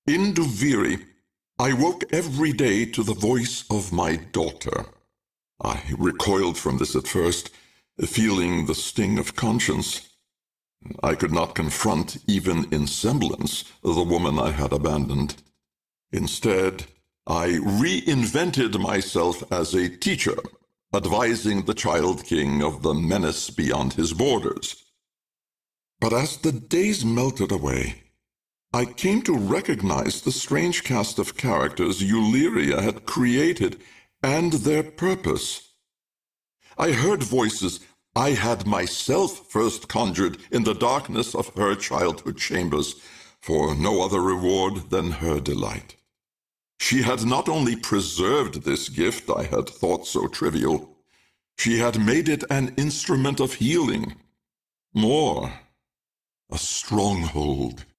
In Duviri, I woke every day to the voice of my daughter. I recoiled from this at first, feeling the sting of conscience. I could not confront, even in semblance, the woman I had abandoned. Instead, I reinvented myself as a teacher, advising the Child King of the menace beyond his borders. But as the days melted away, I came to recognize the strange cast of characters Euleria had created and their purpose. I heard voices I had myself first conjured in the darkness of her childhood chambers, for no other reward than her delight. She had not only preserved this gift I had thought so trivial, she had made it an instrument of healing. More, a stronghold